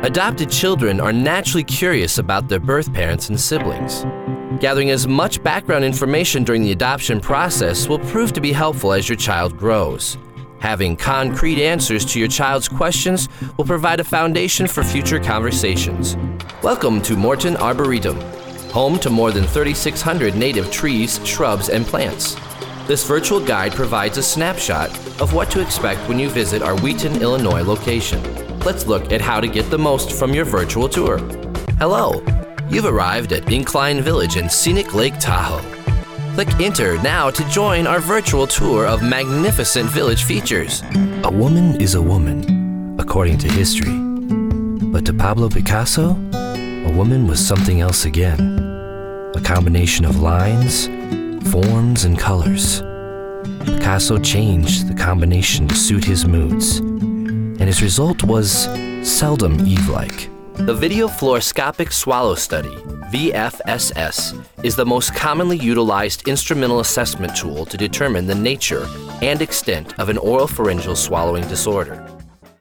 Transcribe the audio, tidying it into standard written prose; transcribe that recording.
Adopted children are naturally curious about their birth parents and siblings. Gathering as much background information during the adoption process will prove to be helpful as your child grows. Having concrete answers to your child's questions will provide a foundation for future conversations. Welcome to Morton Arboretum, home to more than 3,600 native trees, shrubs, and plants. This virtual guide provides a snapshot of what to expect when you visit our Wheaton, Illinois location. Let's look at how to get the most from your virtual tour. Hello, you've arrived at Incline Village in scenic Lake Tahoe. Click Enter now to join our virtual tour of magnificent village features. A woman is a woman, according to history. But to Pablo Picasso, a woman was something else again. A combination of lines, forms, and colors. Picasso changed the combination to suit his moods, and his result was seldom Eve-like. The Video Fluoroscopic Swallow Study, VFSS, is the most commonly utilized instrumental assessment tool to determine the nature and extent of an oropharyngeal swallowing disorder.